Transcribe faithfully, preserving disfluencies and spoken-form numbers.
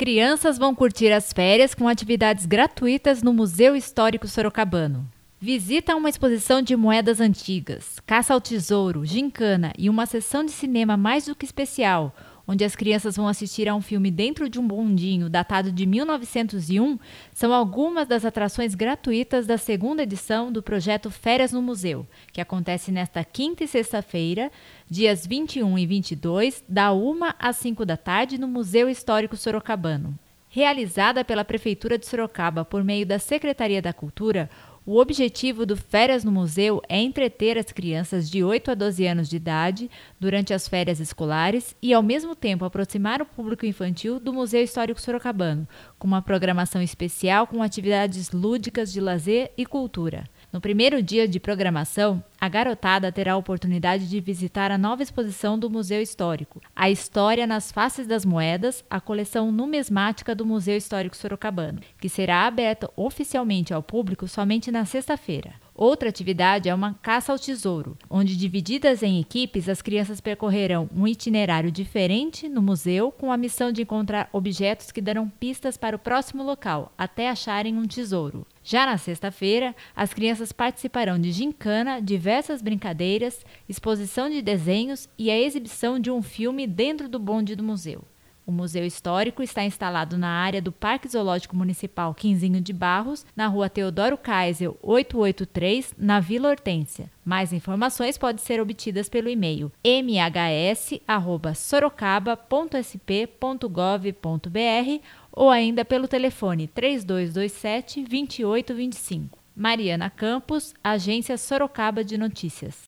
Crianças vão curtir as férias com atividades gratuitas no Museu Histórico Sorocabano. Visita uma exposição de moedas antigas, caça ao tesouro, gincana e uma sessão de cinema mais do que especial, onde as crianças vão assistir a um filme dentro de um bondinho datado de mil novecentos e um, são algumas das atrações gratuitas da segunda edição do projeto Férias no Museu, que acontece nesta quinta e sexta-feira, dias vinte e um e vinte e dois, da uma às cinco da tarde, no Museu Histórico Sorocabano. Realizada pela Prefeitura de Sorocaba por meio da Secretaria da Cultura, o objetivo do Férias no Museu é entreter as crianças de oito a doze anos de idade durante as férias escolares e, ao mesmo tempo, aproximar o público infantil do Museu Histórico Sorocabano, com uma programação especial com atividades lúdicas de lazer e cultura. No primeiro dia de programação, a garotada terá a oportunidade de visitar a nova exposição do Museu Histórico, A História nas Faces das Moedas, a coleção numismática do Museu Histórico Sorocabano, que será aberta oficialmente ao público somente na sexta-feira. Outra atividade é uma caça ao tesouro, onde, divididas em equipes, as crianças percorrerão um itinerário diferente no museu com a missão de encontrar objetos que darão pistas para o próximo local, até acharem um tesouro. Já na sexta-feira, as crianças participarão de gincana, diversas brincadeiras, exposição de desenhos e a exibição de um filme dentro do bonde do museu. O Museu Histórico está instalado na área do Parque Zoológico Municipal Quinzinho de Barros, na rua Teodoro Kaisel, oitocentos e oitenta e três, na Vila Hortência. Mais informações podem ser obtidas pelo e-mail m h s arroba sorocaba ponto s p ponto gov ponto b r ou ainda pelo telefone três dois dois sete, dois oito dois cinco. Mariana Campos, Agência Sorocaba de Notícias.